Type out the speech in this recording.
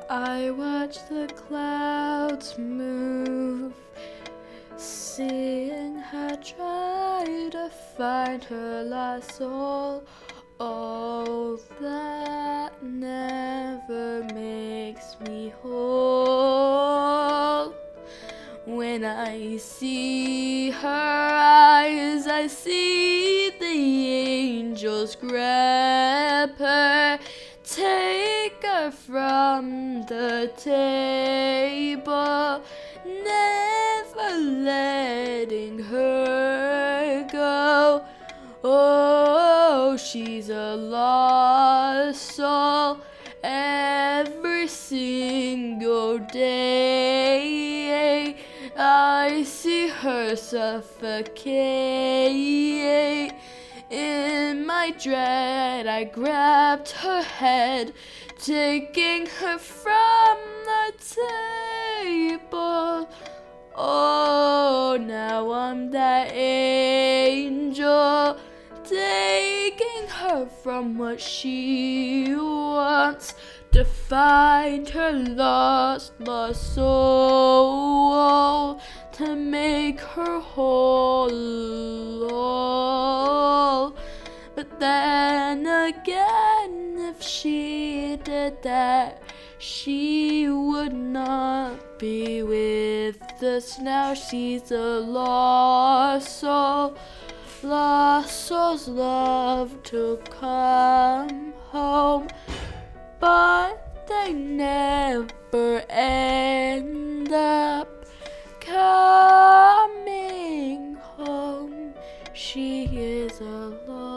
I watch the clouds move, seeing her try to find her lost soul. All that never makes me whole. When I see her eyes, I see the angels grab her, take her from the table, never letting her go. Oh, she's a lost soul every single day. I see her suffocate. In my dread, I grabbed her head, taking her from the table. Oh, now I'm that angel, taking her from what she wants to find her lost soul, to make her whole. But then again, if she did that, she would not be with us now. She's a lost soul. Lost souls love to come home, but they never end up coming home. She is a lost